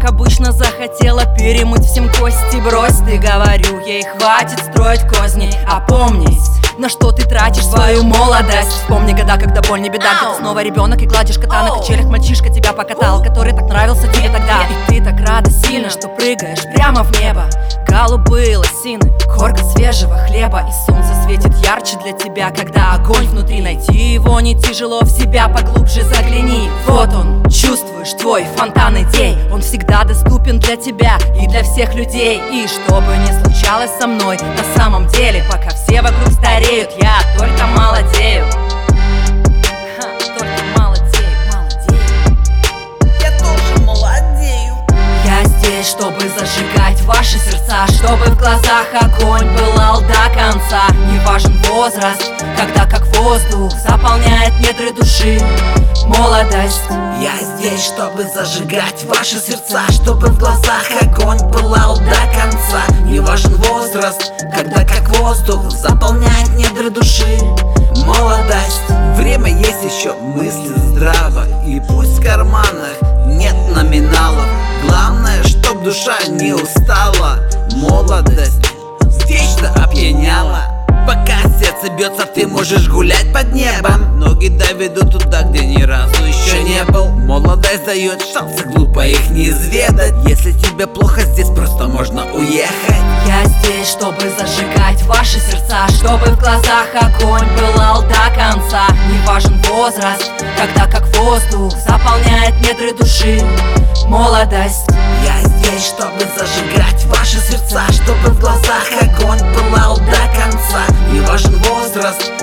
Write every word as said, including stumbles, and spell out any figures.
обычно, захотела перемыть всем кости. Брось, ты, говорю ей, хватит строить козни. Опомнись, на что ты тратишь свою молодость. Вспомни года, когда боль не беда, где ты снова ребенок и гладишь кота на качелях. Мальчишка тебя покатал, который так нравился тебе тогда. И ты так рада сильно, что прыгаешь прямо в небо. Голубые лосины, корка свежего хлеба. И солнце светит ярче для тебя, когда огонь внутри. Найти его не тяжело, в себя поглубже загляни. Вот он, чувствуешь твой фонтан идей. Он всегда доступен для тебя и для всех людей. И что бы ни случалось со мной, на самом деле, пока все вокруг стареют, я только молодею. Ха, только молодею, молодею. Я тоже молодею. Я здесь, чтобы зажигать ваши сердца, чтобы в глазах огонь пылал до конца. Не важен возраст, когда как воздух заполняет недры души молодость. Я здесь, чтобы зажигать ваши сердца, чтобы в глазах огонь пылал до конца. Не важен возраст, когда как воздух заполняет недры души молодость. Время есть еще, мысли здраво, и пусть в карманах нет номиналов. Главное, чтоб душа не устала. Молодость вечно опьяняла. Пока сердце бьется, ты можешь гулять под небом. Ноги доведут туда, где ни разу еще не был. Молодость дает шансы, глупо их не изведать. Если тебе плохо, здесь просто можно уехать. Я здесь, чтобы зажигать ваши сердца, чтобы в глазах огонь пылал до конца. Не важен возраст, когда как воздух заполняет недры души молодость. Я здесь, чтобы зажигать ваши сердца, чтобы в глазах огонь пылал до конца. Не важен возраст,